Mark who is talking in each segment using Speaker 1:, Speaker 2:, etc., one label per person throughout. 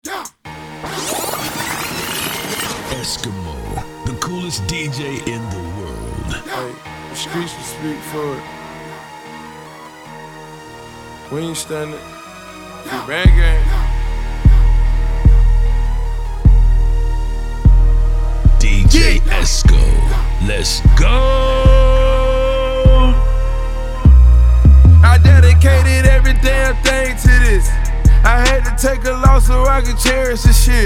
Speaker 1: Eskimo, the coolest DJ in the world.
Speaker 2: Hey, the streets will speak for it. We ain't standing. We bang gang.
Speaker 1: DJ Esco, let's go.
Speaker 2: I dedicated every damn thing to this. I had to take a loss so I could cherish this shit.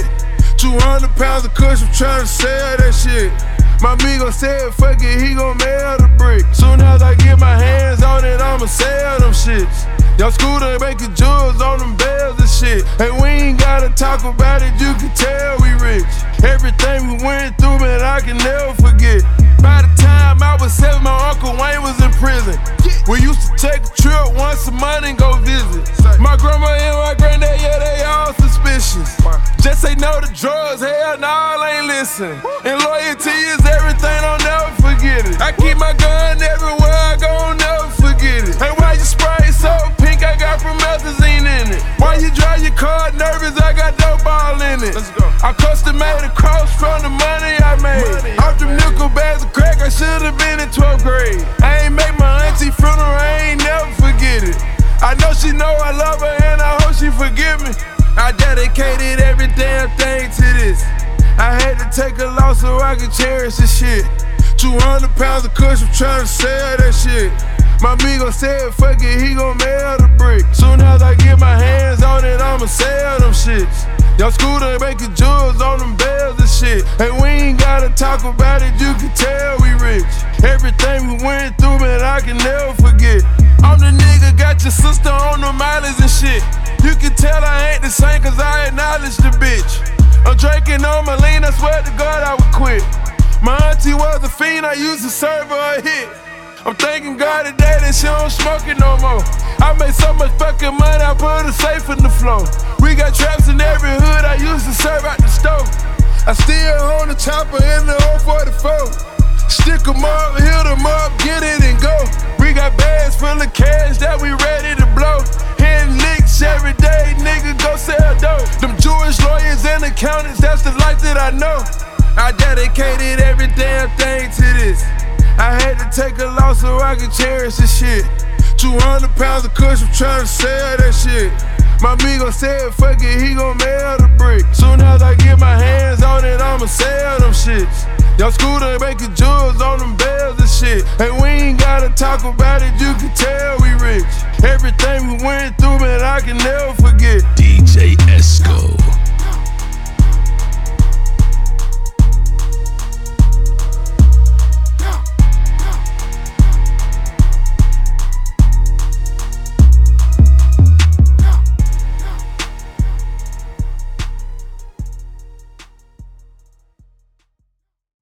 Speaker 2: 200 pounds of kush, I'm tryna sell that shit. My amigo said, fuck it, he gon' mail the brick. Soon as I get my hands on it, I'ma sell them shits. Y'all scooter making jewels on them bells and shit. Hey, we ain't gotta talk about it, you can tell we rich. Everything we went through, man, I can never forget. By the time I was 7, my Uncle Wayne was in prison. We used to take a trip once a month and go visit. My grandma and my granddad, yeah, they all suspicious. Just say no to drugs, hell no, I ain't listen. And loyalty is everything, I'll never forget it. I keep my gun everywhere I go, I'll never forget it. Hey, why you spray so pink? I got promethazine in it. Why you drive your car nervous? I got dope ball in it. Let's go. I custom made a cross from the money I made. Off them nickel bags of crack, I should've been in 12th grade. I ain't make my auntie funeral, I ain't never forget it. I know she know I love her and I hope she forgive me. I dedicated every damn thing to this. I had to take a loss so I could cherish this shit. 200 pounds of kush, I'm tryna sell that shit. My amigo said, fuck it, he gon' mail the brick. Soon as I get my hands on it, I'ma sell them shits. Y'all scooter making jewels on them bells and shit. Hey, we ain't gotta talk about it, you can tell we rich. Everything we went through, man, I can never forget. I'm the nigga, got your sister on the mileage and shit. You can tell I ain't the same cause I acknowledge the bitch. I'm drinking on my lean, I swear to God I would quit. My auntie was a fiend, I used to serve her a hit. I'm thanking God today that she don't smoke it no more. I made so much fucking money, I put a safe in the floor. We got traps in every hood, I used to serve out the stove. I still own the chopper in the 044. Stick 'em up, hit 'em up, get it and go. We got bags full of cash that we ready to blow. Hitting licks every day, nigga go sell dope. Them Jewish lawyers and accountants, that's the life that I know. I dedicated every damn thing to this. I had to take a loss so I could cherish this shit. 200 pounds of kush, I'm tryna sell that shit. My amigo said, fuck it, he gon' mail the brick. Soon as I get my hands on it, I'ma sell them shits. Y'all scooter making jewels on them bells and shit. Hey, we ain't gotta talk about it, you can tell